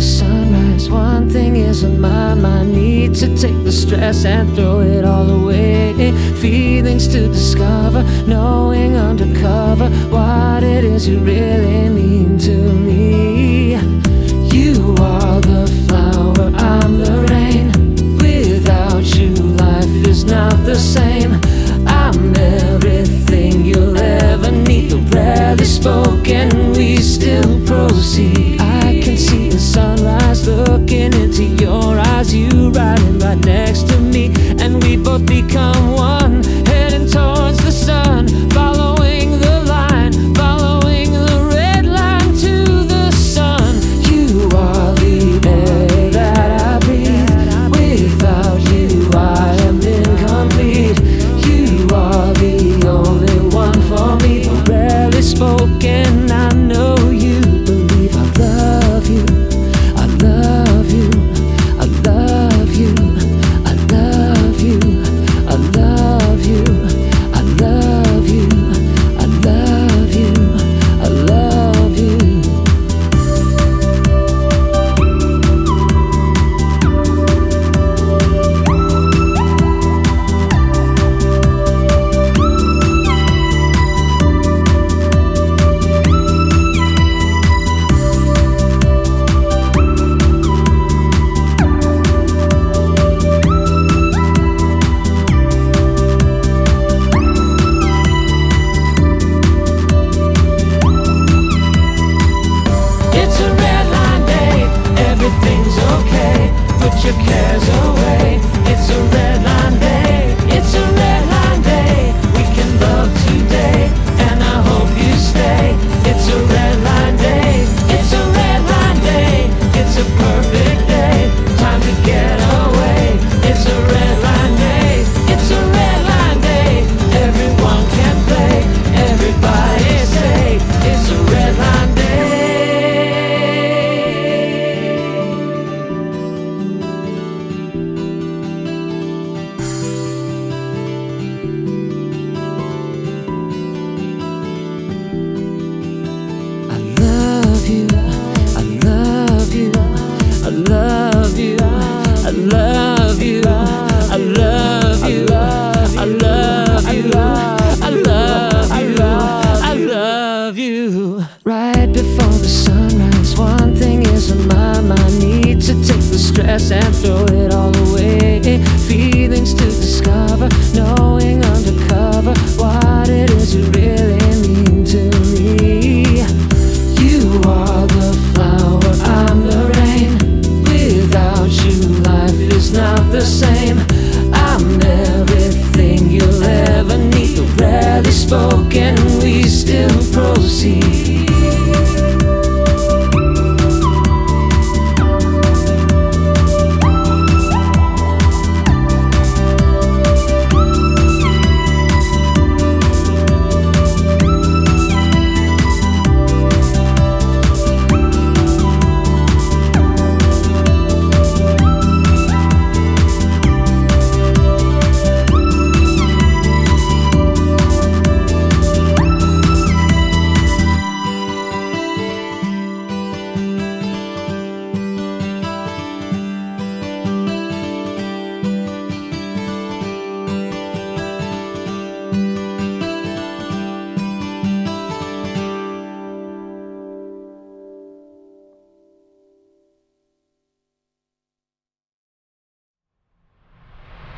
the sunrise, one thing is on my mind. Need to take the stress and throw it all away. Feelings to discover, knowing undercover what it is you really mean to me. You are the flower, I'm the rain. Without you, life is not the same. I'm everything you'll ever need. The rarely spoken, we still proceed. I can see the sunrise looking into your eyes. You riding right next to me, and we both become one, heading towards the sun, following the line, following the red line to the sun. You are the air that I breathe. Without you, I am incomplete. You are the only one for me. The rarely spoken, I know you believe. I love you, I love you, I love you, I love you, I love you, I love you, I love you, I love you. It's a red line day, everything's okay. Put your cares away. It's a red line day, it's a red line day. We can love today, and I hope you stay. It's a red line day, it's a red line day. It's a perfect day, time to get away. It's a red line day, it's a red line day. Everyone can play, everybody say it's a red line day. I love you, I love you, I love you, I love you, I love you, I love you, I love you, I love you. Right before the sunrise, one thing is on my mind. Need to take the stress and throw it all away. Feelings to discover, knowing undercover what it is you really mean to me. You are the flower, I'm the rain. Without you, life is not the same. I'm everything you'll ever need. The rarely spoken, we still proceed.